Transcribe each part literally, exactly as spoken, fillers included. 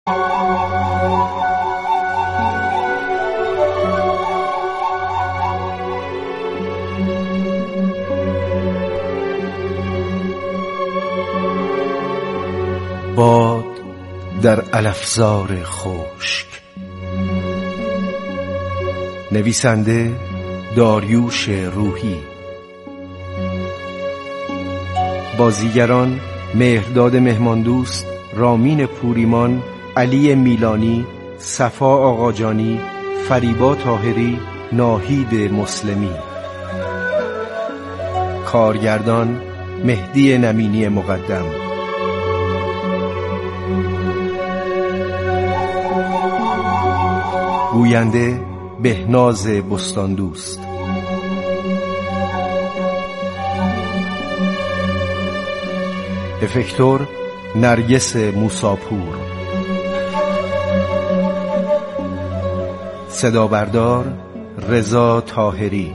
باد در علفزار خشک. نویسنده داریوش روحی. بازیگران مهرداد مهماندوست، رامین پوریمان، علی میلانی، صفا آقاجانی، فریبا طاهری، ناهید مسلمی. کارگردان مهدی نمینی مقدم. گوینده بهناز بستاندوست. افکتور نرگس موساپور. صدا بردار رضا طاهری.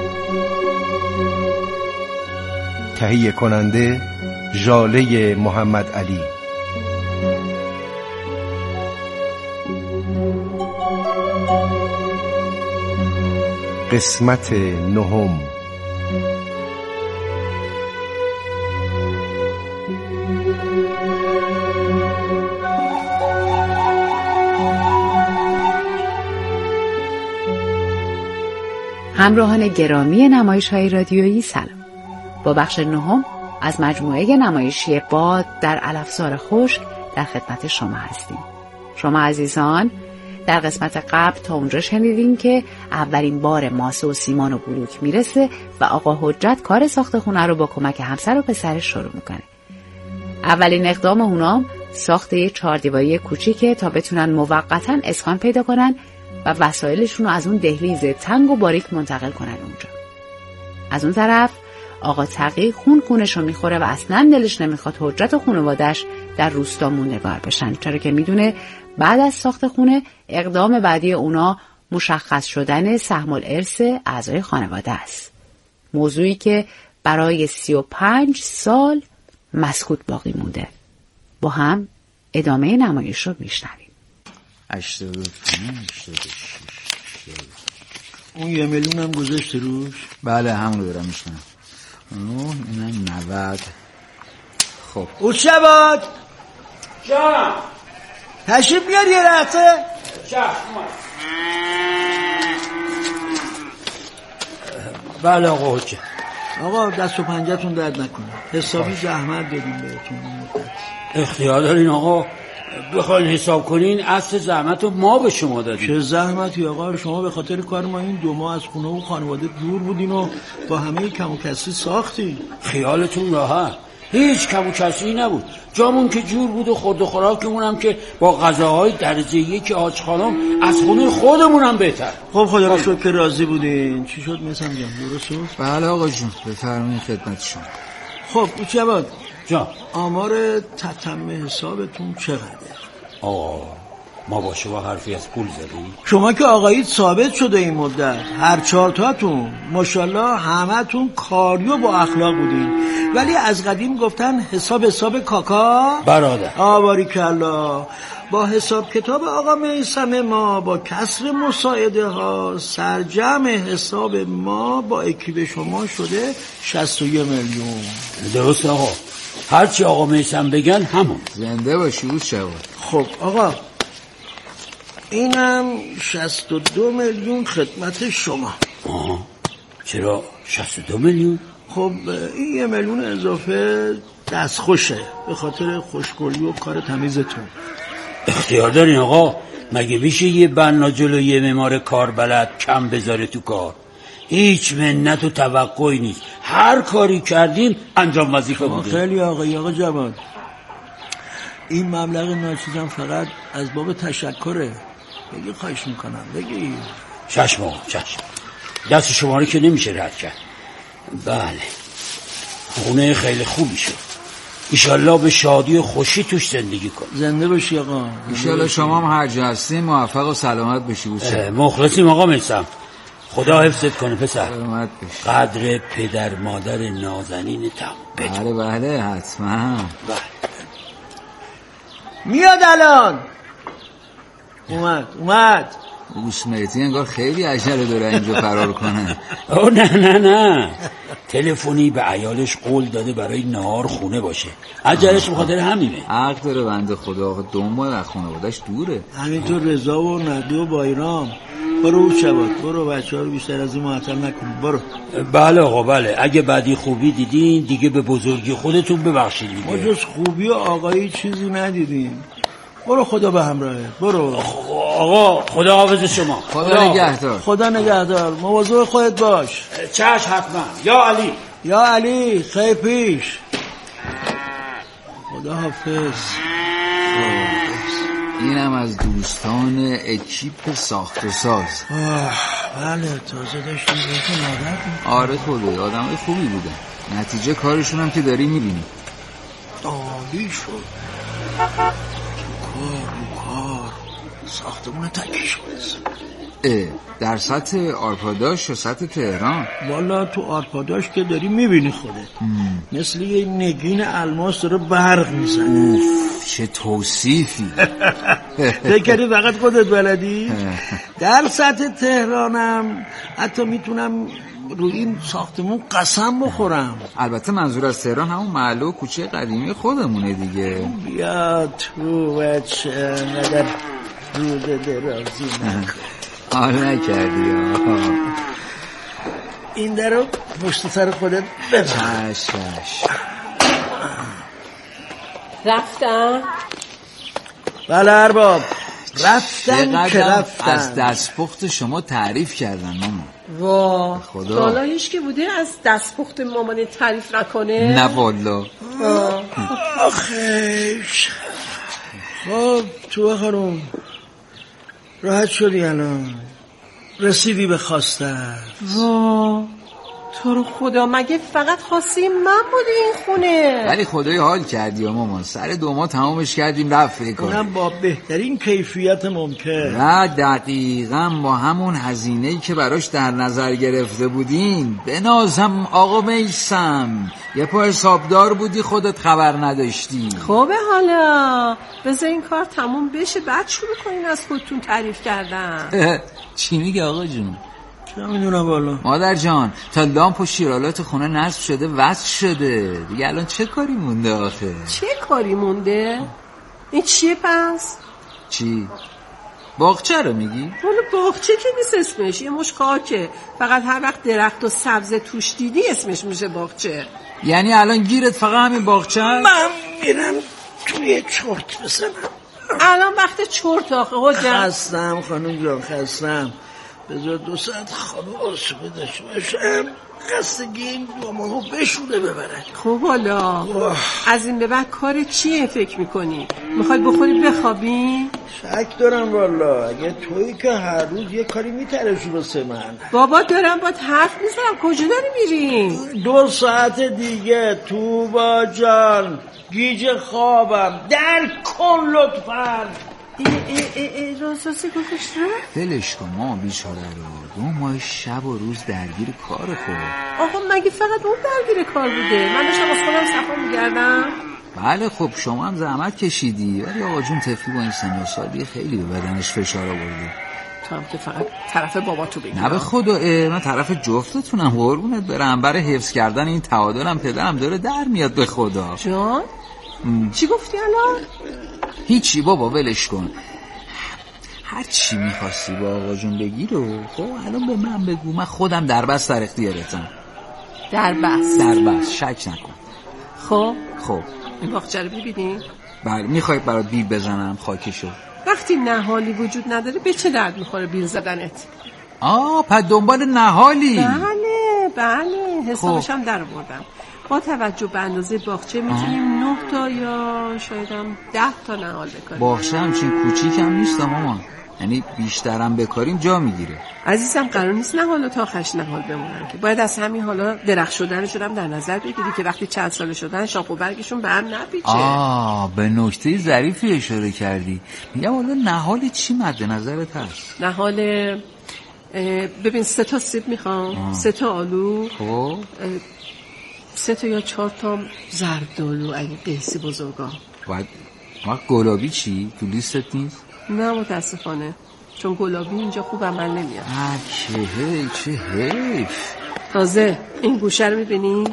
تهیه کننده ژاله محمد علی. قسمت نهم. همراهان گرامی نمایش‌های رادیویی سلام. با بخش نهم از مجموعه نمایشی باد در علفزار خشک در خدمت شما هستیم. شما عزیزان در قسمت قبل تا اونجا شنیدین که اولین بار ماسه و سیمان و بلوک میرسه و آقا حجت کار ساخت خونه رو با کمک همسر و پسرش شروع میکنه. اولین اقدام اونام ساخت یه چهاردیواری کوچیکه تا بتونن موقتاً اسکان پیدا کنن و وسایلشون رو از اون دهلیز تنگ و باریک منتقل کنن اونجا. از اون طرف آقا تقی خون خونش رو میخوره و اصلاً دلش نمیخواد حجت و خانواده‌اش در روستا موندگار بشن، چرا که میدونه بعد از ساخت خونه اقدام بعدی اونا مشخص شدن سهم الارث اعضای خانواده است. موضوعی که برای سی و پنج سال مسکوت باقی مونده. با هم ادامه نمایش رو میشنویم. هشتاد و پنج هشتاد و شش اون یه میلیون هم گذاشت روش؟ بله همون رو دارم میشنم. اون اینم نود. خب او شباد جان تشریف بیار یه رفته چشم. بله آقا حجت. آقا دست و پنجتون درد نکنه، حسابی زحمت دادیم بهتون. اختیار دارین آقا، بخواین حساب کنین اصل زحمت رو ما به شما دادیم. چه زحمتی آقا؟ شما به خاطر کار ما این دو ماه از خونه و خانواده دور بودین و با همه کم و کسی ساختی. خیالتون راحت، هیچ کم و کسی نبود. جامون که جور بود و خورد و خوراکمون هم که با غذاهای درجه یک آج خانم از خونه خودمون هم بهتر. خب خدا رو شکر که راضی بودین. چی شد مثلا جان؟ درست؟ بله آقا جون بفرمایید خدمت شما. خب چه جان آمار تتمه حسابتون چقدره؟ آقا ما با شما حرفی از پول زدیم؟ شما که آقایید ثابت شده این مدت هر چهارتاتون ماشاءالله همتون کاری و با اخلاق بودین، ولی از قدیم گفتن حساب حساب کاکا برادر. آباری کلا با حساب کتاب آقا میثم ما با کسر مساعده ها سرجم حساب ما با اکیب شما شده شصت و یک میلیون. درست آقا، هرچی آقا میثم بگن همون. زنده باشی بود شود. خب آقا اینم شصت و دو میلیون خدمت شما. آها چرا شصت و دو میلیون؟ خب این یه میلیون اضافه دست خوشه به خاطر خوشگلی و کار تمیزتون. اختیار دارین آقا، مگه میشه یه بنا جلوی یه معمار کار بلد کم بذاره تو کار؟ هیچ منت و توقعی نیست، هر کاری کردیم انجام وظیفه بوده. خیلی آقای آقا جواد، این مبلغ ناچیزم فقط از باب تشکره. بگی خواهش میکنم بگی. چشم آقا چشم، دست شما رو که نمیشه رد کرد. بله خونه خیلی خوبی شد، ایشالله به شادی و خوشی توش زندگی کن. زنده باشی آقا. ایشالله شما هم هر جا هستین موفق و سلامت باشی بود. مخلصیم آقا میثم، خدا حفظت کنه پسر. سلامت باشی. قدر پدر مادر نازنینتم بدون. بله بله حتما. بله میاد الان. اومد اومد اوسمتی انگار خیلی عجله داره اینجا فرار کنه. او نه نه نه تلفنی به عیالش قول داده برای نهار خونه باشه. عجلش به خاطر همینه. حق داره بنده خدا. آقا دو ماه از خانواده‌اش دوره. همینطور رضا و ندی و بایرام. برو شبات برو، بچه ها رو بیشتر از این معطل نکنید. برو. بله آقا بله. اگه بعدی خوبی دیدین دیگه به بزرگی خودتون ببخشید. ما جز خوبی و آقایی چیزی ندیدیم. برو خدا به همراهه. برو آقا خدا حافظ شما. خدا نگهدار. خدا نگهدار. مواظب خودت باش. چشم حتما. یا علی. یا علی خیلی پیش. خدا حافظ. اینم از دوستان اکیپ ساخت و ساز. بله تازه داشتیم بهتون عادت. آره خدای آدمای خوبی بودن. نتیجه کارشون هم که داری میبینی. عالی شد. کار رو کار ساختمون تکیش بود. در سطح آرپاداش و سطح تهران؟ والا تو آرپاداش که داری میبینی خودت ام. مثل یه نگین الماس داره برق میزنه. چه توصیفی. فکری فقط خودت بلدی. در سطح تهرانم حتی میتونم روی این ساختمون قسم بخورم. البته منظور از تهران همون محله و کوچه قدیمی خودمونه دیگه. بیا تو بچه مدر رود درازی نکن. حال نکردی. این در رو پشت سر خودت ببر. شش شش رفتن؟ بله ارباب رفتن که رفتن. از دستپخت شما تعریف کردن مامان. وا خدا حالا هیچ که بوده از دستپخت مامانه تعریف نکنه؟ نه والا. آخیش خب تو خانم راحت شدی الان؟ رسیدی به خواستت؟ وا تو رو خدا مگه فقط خواستی من بودی این خونه؟ ولی خدای حال کردی یا مامان. سر دو ماه تمامش کردیم رفت کار. اونم با بهترین کیفیت ممکن. نه دقیقاً با همون هزینه‌ای که براش در نظر گرفته بودین. بنازم آقا میسم یه پا حسابدار بودی خودت خبر نداشتی. خوبه حالا بذار این کار تموم بشه بعد شروع کنین از خودتون تعریف کردن. چی میگه آقا جون؟ چه میدونم والا. مادر جان تا لامپ و شیرالات خونه نصب شده وصل شده دیگه. الان چه کاری مونده آخه؟ چه کاری مونده؟ این چیه پس؟ چی؟ باغچه رو میگی؟ والا باغچه که نیست اسمش، یه مش خاکه. فقط هر وقت درخت و سبز توش دیدی اسمش میشه باغچه. یعنی الان گیرت فقط همین باغچه؟ من میرم توی چرت بزنم. الان وقت چرت آخه حجم. خستم خانم جان خستم. بذار دو ساعت خواب آسوده داشته باشم. خستگی این دو ماهو بشونه ببرد. خب حالا از این به بعد کار چیه فکر میکنی؟ میخوای بخوری بخوابی؟ شک دارم والا. اگه تویی که هر روز یه کاری میترشی واسه من. بابا دارم با حرف میزنم. کجا داری میری؟ دو ساعت دیگه تو با جان گیج خوابم در کن لطفاً. ای ای ای ای راساسی گذاشته؟ دلش کن ما بیچاره رو. دو ماه شب و روز درگیر کار خود. آقا مگه فقط اون درگیر کار بوده؟ من داشتم از خودم صفا میگردم. بله خب شما هم زحمت کشیدی ولی آقا جون طفلی با این سن و سالی خیلی به بدنش فشار آورده. تو هم که فقط طرف باباتو بگی. نه به خدا من طرف جفتتونم قربونت برم. برای حفظ کردن این تعادلم پدرم داره در میاد به خدا. جان ام. چی گفتی الان؟ هیچی بابا ولش کن. هر چی میخواستی با آقا جون بگی رو خب الان به من بگو. من خودم در بس در اختیارتم. در بس در بس شک نکن. خب خب این باغچه رو ببینی؟ بله میخوای برات بیل بزنم خاکشو؟ وقتی نهالی وجود نداره به چه درد میخوره بیل زدنت؟ آه پس دنبال نهالی؟ بله بله حسابش هم در آوردم. با توجه به اندازه باغچه میتونیم نه تا یا شاید هم ده تا نهال بکاریم. باغچه همچین کوچیک هم نیست مامان. یعنی بیشترم بکاریم جا میگیره. عزیزم قرار نیست نهال تا آخرش نهال بمونن که باید از همین حالا درخت شدنشون هم در نظر بگیری که وقتی چند ساله شدن شاخ و برگشون به هم نپیچه. آه به نکته ظریفی اشاره کردی. میگم حالا نهال چی مد نظرت هست؟ نهال ببین سه تا سیب میخوام، سه تا آلو، خب سه تا یا چهار تا زردآلو اگه قیسی بزرگا. باید ما گلابی چی؟ تو لیستت نیست؟ نه متاسفانه، چون گلابی اینجا خوب عمل نمیاد. چه حیف چه حیف. تازه این گوشه رو میبینی؟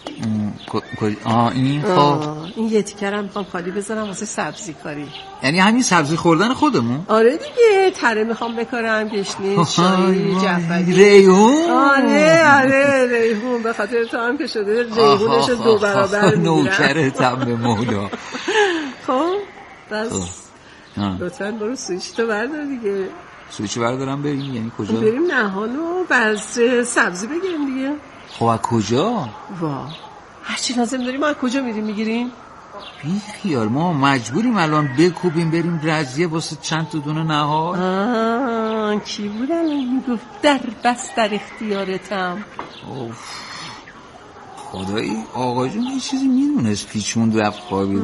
آه این خب این یه تیکر هم میخوام خالی بذارم واسه سبزی کاری. یعنی همین سبزی خوردن خودمون؟ آره دیگه، تره میخوام بکارم، گشنیز، شایی، جعفری، ریحون. آره آره ریحون، به خاطر تو هم که شده ریحونش دو برابر میگیرم. نوکرتم به مولا. خب بس لطفاً برو سویچ تو بردار دیگه. سویچ بردارم بریم؟ یعنی کجا؟ بریم نهان و بذر سبزی بگیریم دیگه. خب از کجا؟ وا هرچی لازم داریم از کجا میریم میگیریم؟ بی خیال، ما مجبوریم الان بکوبیم بریم رضیه واسه چند تا دونه نهار. آه کی بود الان میگفت در بس در اختیارتم؟ اوف خدایی آقا جون یه چیزی میدونست پیچمون رفت خوابید.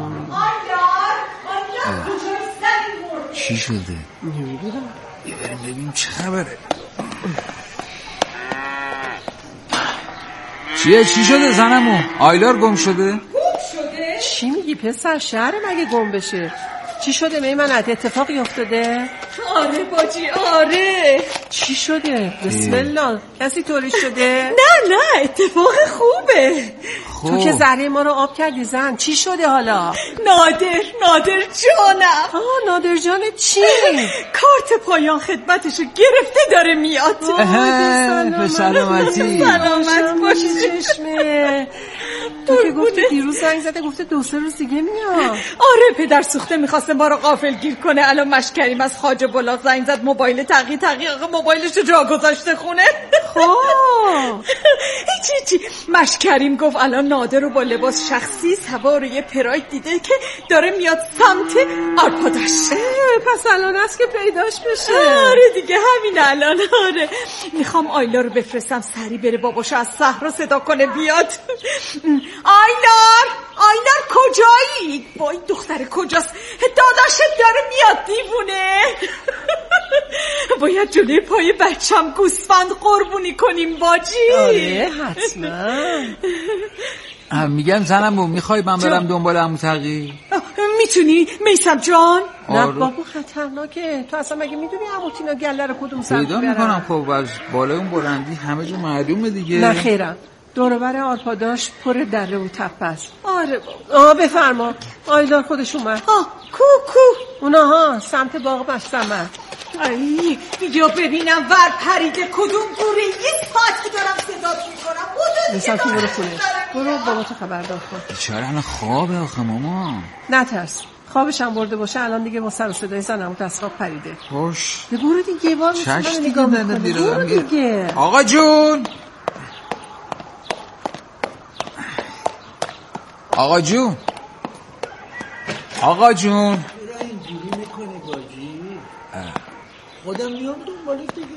چی شده؟ نمیدونم. یه بریم ببینیم چه خبره. چیه چی شده زنمو؟ آیلار گم شده؟ گم شده؟ چی میگی پسر؟ شهر مگه گم بشه؟ چی شده میمنت؟ اتفاقی افتاده؟ آره باجی آره. چی شده؟ بسم الله. کسی طوری شده؟ نه نه اتفاق خوبه. خوب. تو که زهره ما رو آب کردی زن. چی شده حالا؟ نادر نادر جانم. آه نادر جان چی؟ کارت پایان خدمتشو گرفته داره میاد. به سلامتی. سلامت باشی چشمه. تو که گفتی دیروز زنگ زده گفته دو سه روز دیگه میاد. آره پدر سوخته میخواسته ما رو غافل گیر کنه. الان مشکریم از خواجه بلاغ زنگ زد موبایل تقی تقی موبایلشو جا گذاشته خونه. خب هیچی هیچی مشکریم گفت الان نادر رو با لباس شخصی سوار یه پراید دیده که داره میاد سمت آرپاداش. پس الان است که پیداش بشه. آره دیگه همین الان. آره میخوام آیلا رو بفرستم سری بره باباشو از صحرا صدا کنه بیاد. آیلار آیلار کجایی؟ وای دختر کجاست؟ داداشت داره میاد دیوونه. باید جلوی پای بچم گوسفند قربونی کنیم باجی. آره حتما. میگم زنمو میخوای من برم دنبال عمو تقی؟ میتونی میثم جان؟ نه بابا خطرناکه. تو اصلا مگه میدونی عمو تینا گله رو کدوم سمت پیدا میکنم. خب از بالای اون بلندی همه جا معلومه دیگه. نه خیرم دوربر آرپاداش پر دره و تپه است. آره بابا. آه بفرما. آیلار خودش اومد. آه کو کو اونها سمت باغ مشتمل. ای بیا ببینم ور پریده کدوم گوره. یه ساعتی دارم صدات میکنم. مثلا تو برو خونه برو بابا تو خبردار کن. بیچاره الان خوابه آخه ماما. نترس خوابش هم برده باشه الان دیگه با سر و صدای زنمو از خواب پریده. خوش برو دیگه بار چشم نگاه میکنه. برو دیگه. آقا جون آقا جون آقا جون چرا اینجوری میکنی باجی؟ خودم میام دنبالت دیگه.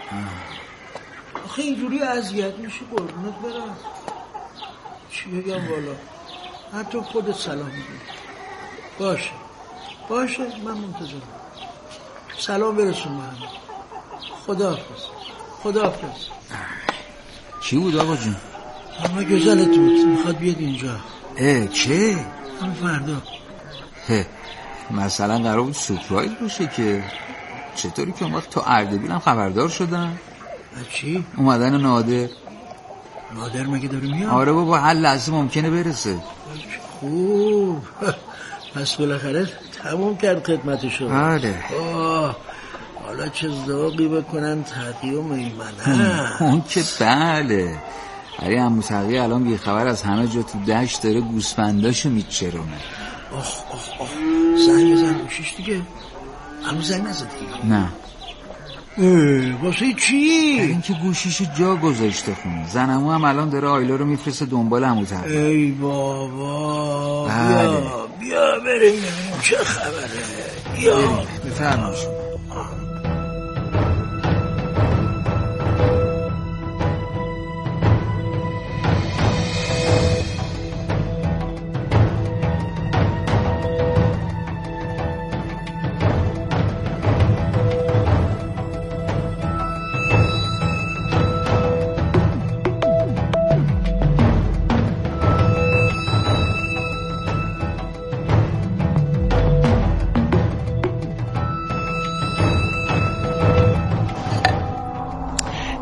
آخه اینجوری اذیت میشه قربونت برم. چی بگم والا حتی خودت سلام میگی. باشه باشه من منتظرم. سلام برسون من. خداحافظ خداحافظ. چی بود آقا جون؟ اما گزلت بود میخواد بیاد اینجا. اه چه؟ هم فردا. هه مثلا قرار بود سورپرایز باشه که چطوری که اون وقت تو اردبیل هم خبردار شدن؟ چی؟ اومدن نادر. نادر مگه داره میاد؟ آره بابا هر لحظه ممکنه برسه. خوب پس بالاخره تموم کرد خدمتشو. آره آه حالا چه ذوقی بکنن تقی و میمنه. اون که بله. ولی عمو تقی الان بیخبر از همه جا تو دشت داره گوسفنداشو میچرونه. آخ آخ آخ زنگ بزن گوشیش دیگه. هنوز زنگ نزدی؟ نه. واسه چی؟ برای اینکه گوشیشو جا گذاشته خونه. زنمو هم الان داره آیلا رو میفرسته دنبال عمو تقی. ای بابا بله. بیا بیا بریم چه خبره. بیا بفرمایید.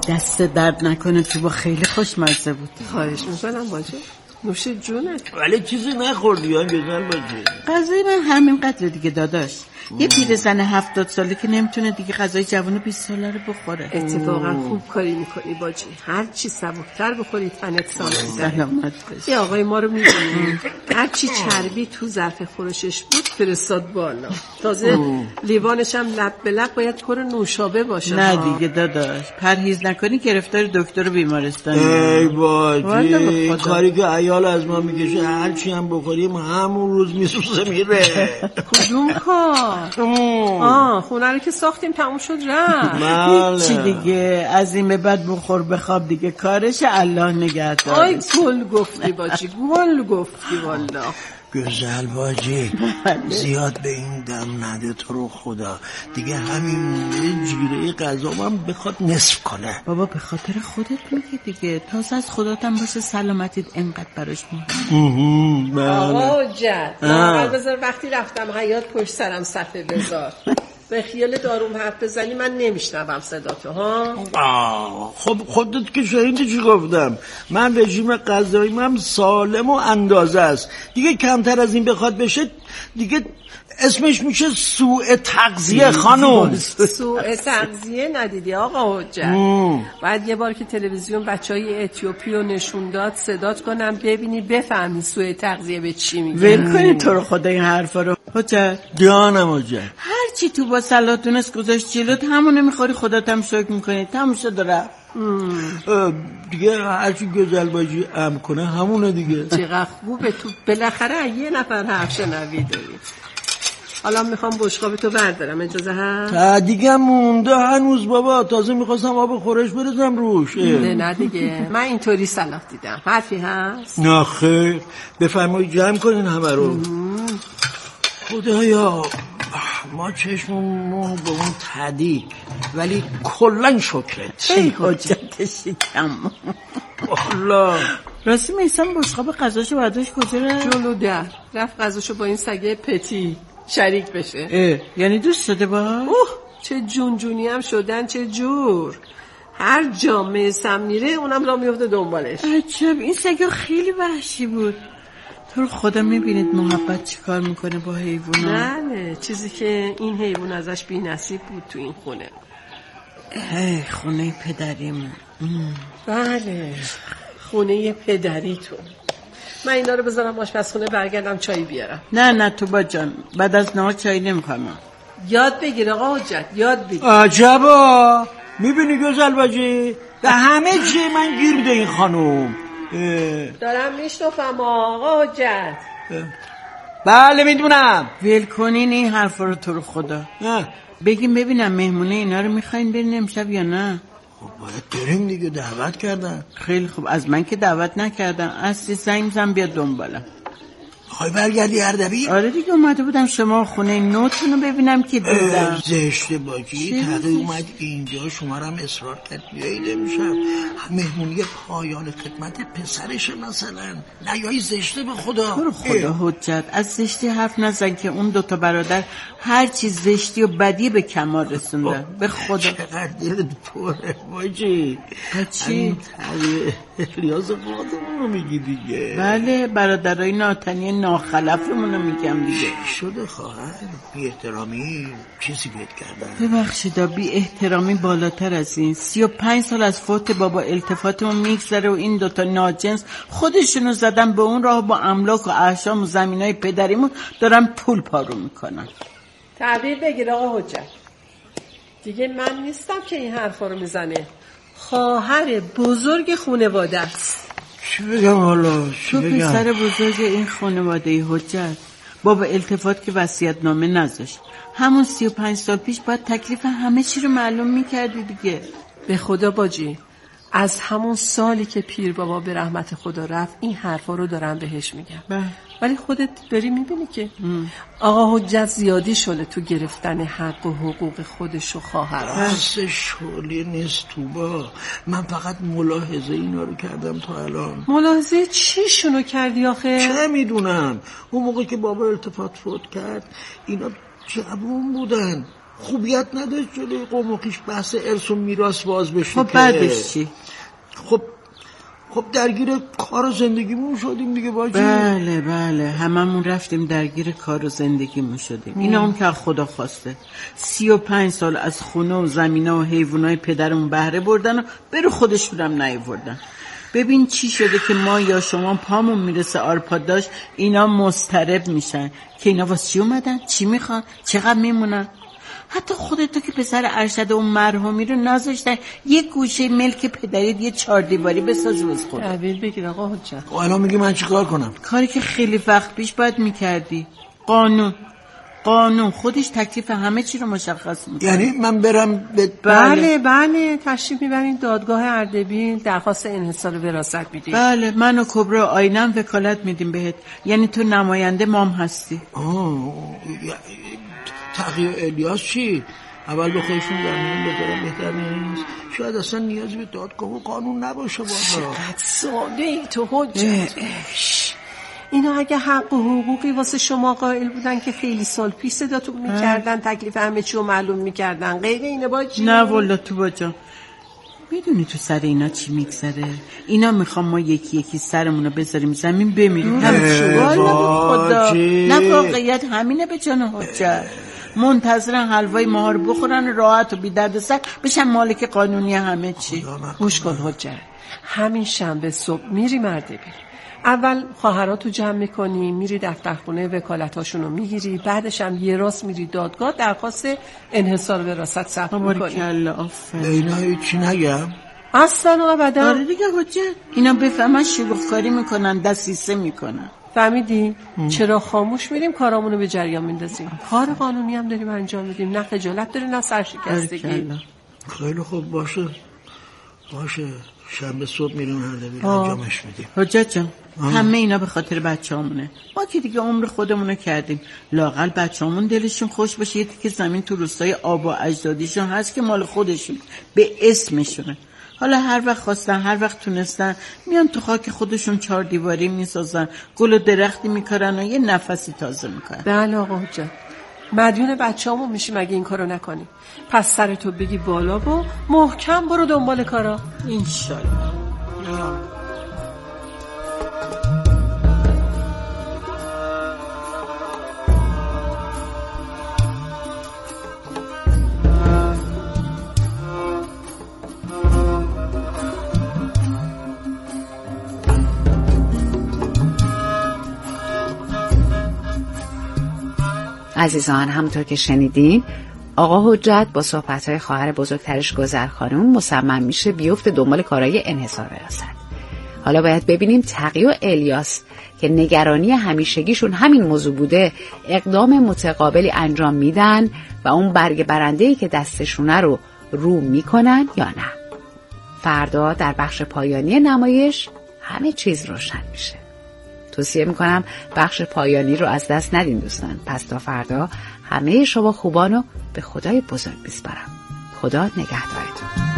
دست درد نکنه، تو با خیلی خوشمزه بود. خواهش میکنم باجه، نوش جونه. ولی چیزی نخوردی یا گزل باجه؟ غذای من همین قدر دیگه داداش. یه پیرزن هفتاد ساله که نمیتونه دیگه غذای جوون بیست ساله رو بخوره. اتفاقا خوب کاری میکنی باجی، هر چی سبکتر بخوری تنت سالم. سلامت باشی. یه آقای ما رو میدونی هر چی چربی تو ظرف خورشش بود فرستاد بالا، تازه لیوانش هم لب به لب باید پر نوشابه باشه. نه دیگه داداش، پرهیز نکنی گرفتار دکتر بیمارستان. ای باجی، کاری که عیال از ما میکشه هر چی هم بخوریم همون روز میسوزه میره. کدوم کار؟ آه خونه رو که ساختیم تموم شد رفت. چی دیگه از این به بعد بخور بخواب دیگه کارش، الله نگهدار. آی گل گفتی باجی، گل گفتی والله. گزل باجی زیاد به این دم نده تو رو خدا، دیگه همین جیره غذا هم بخواد نصف کنه. بابا به خاطر خودت میگه دیگه، تازه از خداتم باشه سلامتیت انقدر براش مهم. آقا حجت اول بذار وقتی رفتم حیات پشت سرم صفحه بذار، به خیال داروم حرف بزنی من نمیشنوم صداتو ها. آه خب خودت که شاهدی چی گفتم، من رژیم غذاییم هم سالم و اندازه است دیگه، کمتر از این بخواد بشه دیگه اسمش میشه سوء تغذیه خانم. سوء تغذیه ندیدی آقا حجت؟ بعد یه بار که تلویزیون بچهای اتیوپی رو نشون داد صدات کنم ببینی بفهمی سوء تغذیه به چی میگه. ول کنی تو رو خدا این حرفا رو حجت. جانم حجت، هر چی تو با سلاتونس گذاشت جلوت همونو میخوری، خودت هم شکر میکنی، تموم شد رفت دیگه. هرچی گزل باجی ام کنه همونه دیگه. چقدر خوبه تو بالاخره یه نفر حرف شنویده. حالا میخوام بشقاب تو بردارم، اجازه هست؟ دیگه مونده هنوز بابا، تازه میخواستم آب خورش بریزم روش. نه نه دیگه من اینطوری صلاح دیدم. حرفی هست؟ نه خیر، بفرمایید جمع کنین همه رو. خدایا ما چشممون به اون تدی، ولی کلن شکرت. ای حجت شکم الله. راستی میسم بشقاب غذاشو برداشت کجا رفت؟ جلو در رفت غذاشو با این سگه پتی شریک بشه. اه یعنی دوست شده با؟ اوه چه جون جونی هم شدن، چه جور. هر جا میسم میره اونم را میفته دنبالش. عجب این سگه خیلی وحشی بود. تو رو خدا میبینید محبت چی کار میکنه با حیوونا؟ نه نه چیزی که این حیوان ازش بی نصیب بود تو این خونه. ای خونه پدریم. بله خونه پدریتون. من اینا رو بذارم آشپزخونه برگردم چای بیارم. نه نه تو با جان بعد از نهار چای نمیخوام. یاد بگیر آقا حجت، یاد بگیر. عجبا میبینی گزل باجی به همه چی من گیر میده این خانوم. دارم میشنفم آقا حجت. بله میدونم. ول کنین این حرفا رو تو رو خدا. بگیم ببینم مهمونه اینا رو میخواین برین امشب یا نه؟ خب باید بریم دیگه، دعوت کردن. خیلی خوب، از من که دعوت نکردن. اصلی زنگ زن بیاد دنبالم. خواهی برگردی اردبیل؟ آره دیگه اومده بودم شما خونه نوتون رو ببینم که دیدم. زشته باجی تقی اومد اینجا شما رو هم اصرار کرد بیایید امشب مهمونی پایان خدمت پسرشه مثلا. نیایی زشته به خدا. برو خدا حجت از زشتی حرف نزن که اون دوتا برادر هر چیز زشتی و بدی به کمال رسوندن. به خدا چقدر دلت پره باجی. چی؟ ریاض خودمون رو میگی دیگه. بله برادرای ناتنی ناخلفمون رو میگم دیگه. شده خواهر بی احترامی چیزی بهت کردن؟ ببخشیدا بی احترامی بالاتر از این. سی و پنج سال از فوت بابا التفاتمون میگذره و این دوتا ناجنس خودشونو زدن به اون راه با املاک و احشام و زمینای پدریمون دارن پول پارو میکنن. تعبیر بگیر آقا حجت. دیگه من نیستم که این حرفا رو میزنه. خواهر بزرگ خانواده است. چی بگم حالا؟ تو پسر بزرگ این خانواده حجت. بابا التفات که وصیت‌نامه نذاشت. همون سی و پنج سال پیش باید تکلیف همه چی رو معلوم میکردی دیگه. به خدا باجی از همون سالی که پیر بابا به رحمت خدا رفت این حرفا رو دارم بهش میگم. بله. ولی خودت داری میبینی که ام. آقا حجت زیادی شده تو گرفتن حق و حقوق خودش و خواهرش. بس شغلی نیست تو با. من فقط ملاحظه اینا رو کردم تا الان. ملاحظه چی شونو کردی آخه؟ چه میدونم اون موقع که بابا التفات فوت کرد اینا جوون بودن، خوبیت نداشت جلوی قوم و خویش بحث ارث و میراث باز بشه. خب بعدش چی؟ خب خب درگیر کار و زندگیمون شدیم دیگه باجی. بله بله هممون رفتیم درگیر کار و زندگیمون شدیم. اینا هم که خدا خواسته سی و پنج سال از خونه و زمینه و حیوانای پدرمون بهره بردن و برو خودشون هم نیاوردن. ببین چی شده که ما یا شما پامون میرسه آرپاد داشت، اینا مضطرب میشن که اینا واسه چی اومدن، چی میخوان، چقدر میمونن. حتی خودتو که پسر ارشد اون مرحومی رو نذاشتن یه گوشه ملک پدریت یه چهار دیواری بسازی واسه خودت. تحویل بگیر آقا حجت. خب الان میگی من چیکار کنم؟ کاری که خیلی وقت پیش باید میکردی. قانون قانون خودش تکلیف همه چی رو مشخص میکنه. یعنی من برم به بله بله تشریف میبرین دادگاه اردبیل درخواست انحصار وراثت میدین. بله من و کبرا آینم وکالت میدیم بهت. یعنی تو نماینده مام هستی. آه تقیه الیاس چی؟ اول به خودشون در میون بذارم بهتر نیست. شاید اصلا نیازی به دادگاه و قانون نباشه. بابا چقدر ساده ای تو حجت. اینا اگه حق و حقوقی واسه شما قائل بودن که خیلی سال پیش صداتون میکردن، تکلیف همه چی رو معلوم میکردن. غیر اینه باجی؟ نه والا تو باجا میدونی تو سر اینا چی میگذره؟ اینا میخوام ما یکی یکی سرمونو بذاریم زمین بمیریم. همین شوال خدا. نه واقعیت همینه به جان حجت. منتظرن حلوای ما رو بخورن راحت و بی درد سر بشن مالک قانونی همه چی. گوش کن حجت، همین شنبه صبح میری اردبیل. اول خواهراتو جمع میکنی، میری دفترخونه وکالتاشون رو میگیری، بعدش هم یه راست میری دادگاه درخواست انحصار وراثت ثبت میکنی. بارکالله آفرین. اینا هیچی نگم؟ اصلا و ابدا. آره دیگه حجت اینا بفهمن شگفت‌کاری میکنن، دسیسه میکنن. فهمیدی؟ چرا خاموش میریم کارامونو به جریان میندازیم. کار قانونی هم داریم انجام میدیم، نه خجالت داره نه سرشکستگی. خیلی خوب باشه باشه شنبه صبح میریم اردبیل انجامش میدیم. حجت جان همه اینا به خاطر بچه‌امونه. ما که دیگه عمر خودمونو کردیم، لااقل بچه‌امون دلشون خوش باشه یه تیکه زمین تو روستای آبا و اجدادیشون هست که مال خودشون به اسمشونه. حالا هر وقت خواستن هر وقت تونستن میان تو خاک خودشون چهار دیواری میسازن، گل و درختی میکارن و یه نفسی تازه میکنن. بله آقا حجت مدیون بچه‌امون میشیم اگه این کارو نکنیم. پس سرتو بگی بالا و محکم برو دنبال کارا. انشالله. عزیزان همونطور که شنیدین آقا حجت با صحبت‌های خواهر بزرگترش گذر خانم مصمم میشه بیفته دنبال کارهای انحصار وراثت. حالا باید ببینیم تقی و الیاس که نگرانی همیشگیشون همین موضوع بوده اقدام متقابلی انجام میدن و اون برگ برنده‌ای که دستشونه رو رو میکنن یا نه. فردا در بخش پایانی نمایش همه چیز روشن میشه. توصیه میکنم بخش پایانی رو از دست ندین دوستان. پس تا فردا همه شما خوبانو به خدای بزرگ میسپارم. خدا نگهدارتون.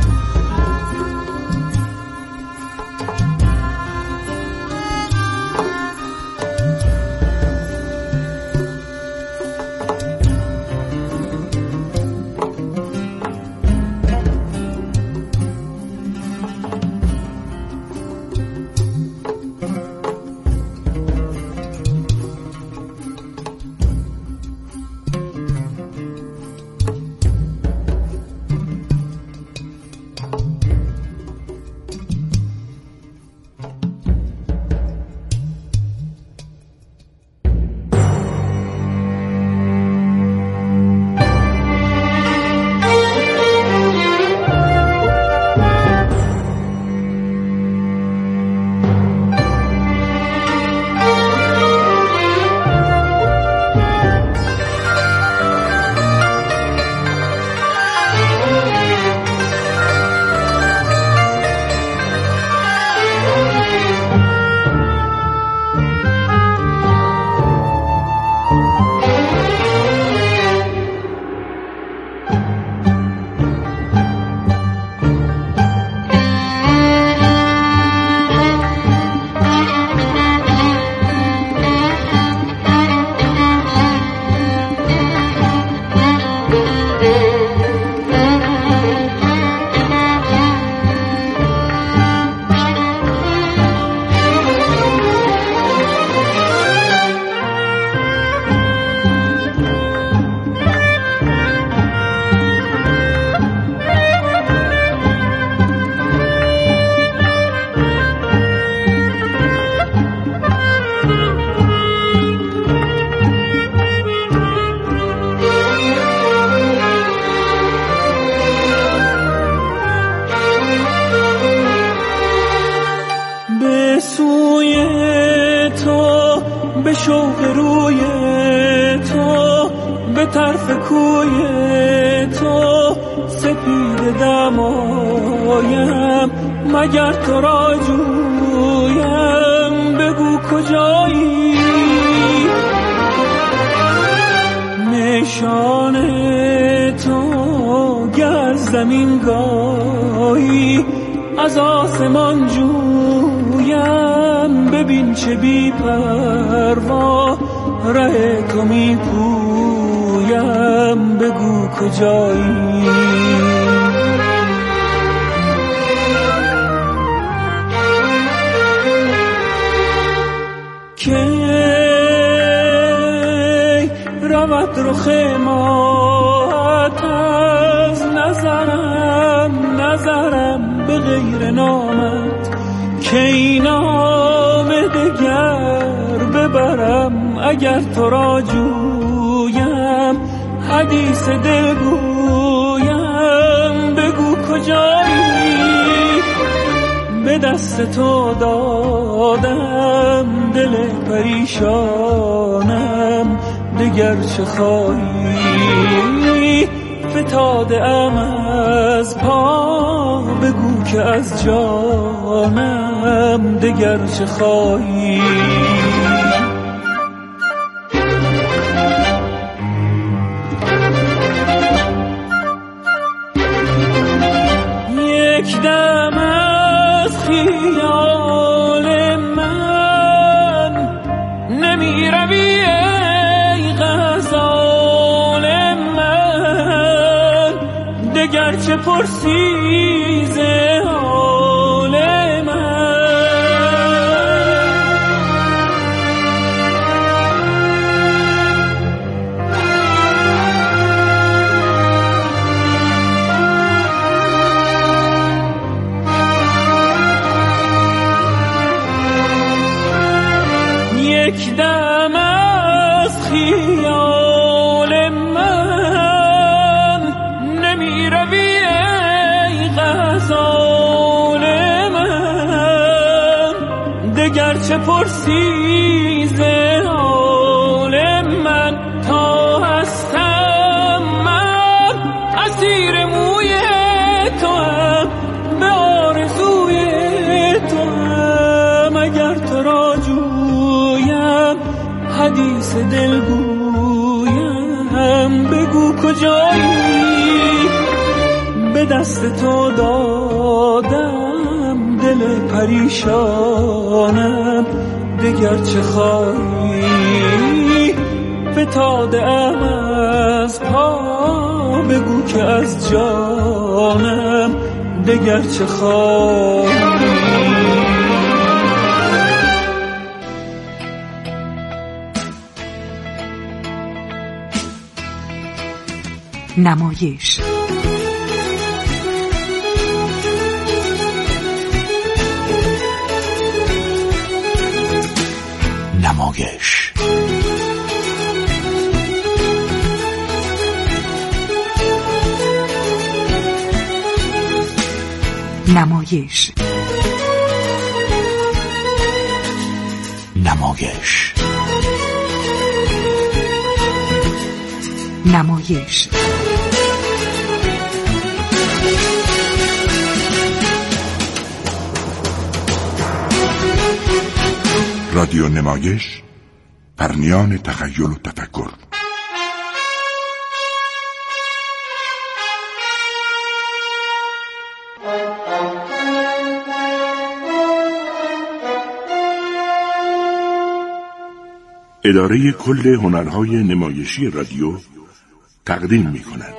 دم آیم مگر تو را جویم بگو کجایی نشان تو گر زمین گاهی از آسمان جویم ببین چه بی پروا ره تو می پویم بگو کجایی کی رود رخ مات از نظرم نظرم به غیر نامت کی نام دگر ببرم اگر تو را جویم حدیث دل گویم بگو کجایی به دست تو دادم دل پریشانم دگر چه خواهی فتاده ام از پا بگو که از جانم دگر چه خواهی یک دم از خیال من نمی روی ای غزال من دگر چه پرسی ز حال من یک دم از خیال من نمی روی ای غزال من دگر چه پرسی ز حال من تا هستم من اسیر موی تو هم به آرزوی تو هم اگر تو را حدیث دل گویم بگو کجایی به دست تو دادم دل پریشانم دگر چه خواهی فتاده ام از پا بگو که از جانم دگر چه خواهی نمایش نمایش نمایش نمایش نمایش رادیو نمایش پرنیان تخیل و تفکر. اداره کل هنرهای نمایشی رادیو تقدیم می کند.